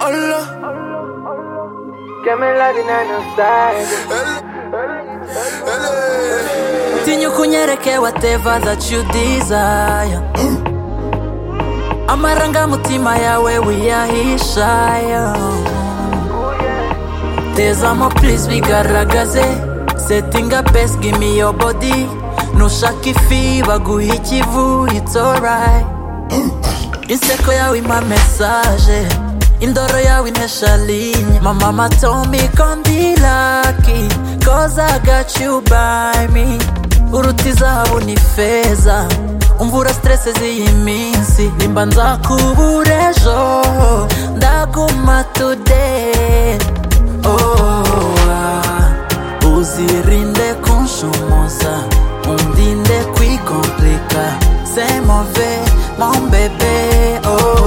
Allah. Que me la vina nostalgia. Tinha kunyereke whatever that you desire. Amarangamutima yawe wiyahishaya. Tezamo please bigaragaze. Setting a pace, give me your body. Nushaka ifi baguha ikivu, it's alright. Inseko yawe ima message, indoro yawe intesha ligne. My mama told me come be lucky, cause I got you by me. Uruta izahabu ni feza, umvura stress z'iyi minsi. Nimba nzakubura ejo, ndaguma today. Uzirinde kunshomoza, undinde kwikomplika. C'est mauvais, mon bébé,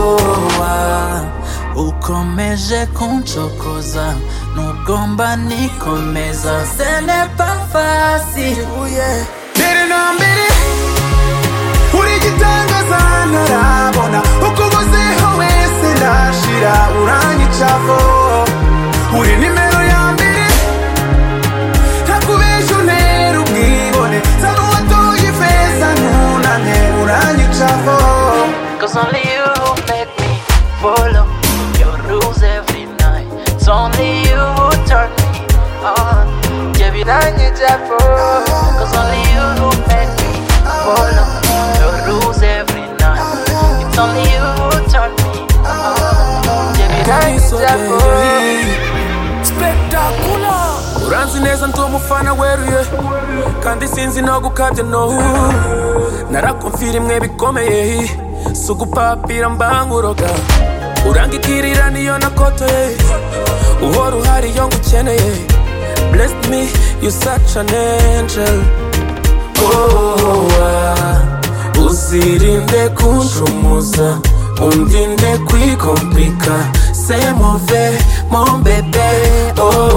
ukomeje kunchokoza, nugomba nikomeza. Ce n'est pas facile, Mbere na mbere uri igitangaza ntarabona, uko uvuzeho wese ndashira uranyicavo. Uri nimero ya mbere ntakubesha untera ubwibone, sa n'uwatoye ifeza ntunane uranyicavo. cause only you make me follow your rules every night. It's only you who turn me on. Yeah, biranyijako, cause only you who make me follow your rules every night. It's only you who turn me on. Yeah, biranyijako. Spectacular. Uranzi neza ndi umufana weruye, kandi sinzi no gukabya no. Narakumvira imwe bikomeye, sugupapira mbanguroga. Urangikirira niyo nakotoye, uhora uhari iyo ngukeneye. Blessed me, you such an angel. Uzirinde kunshumuza, undinde kwikomplika. C'est mauvais, mon bébé,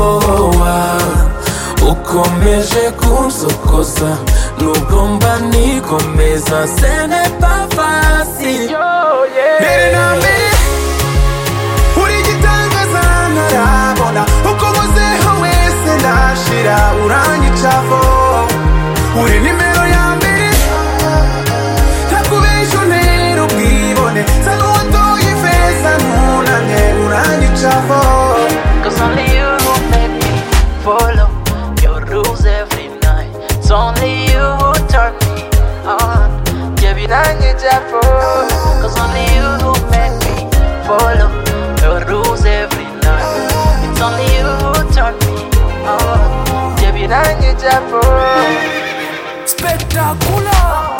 ukomeje kunsokoza, nugomba nikomeza. Ce n'est pas facile. Mbere na mbere uri igitangaza ntarabona, uko uvuzeho wese ndashira uranyicavo. Uri nimero ya mbere ntakubesha untera ubwibone, sa n'uwatoye ifeza ntunane uranyicavo. Cause only you who make me follow your rules every night. It's only you who turn me on. Yeah, biranyijako, cause only you who make me follow your rules every night. It's only you who turn me on. Yeah, biranyijako. Spectacular.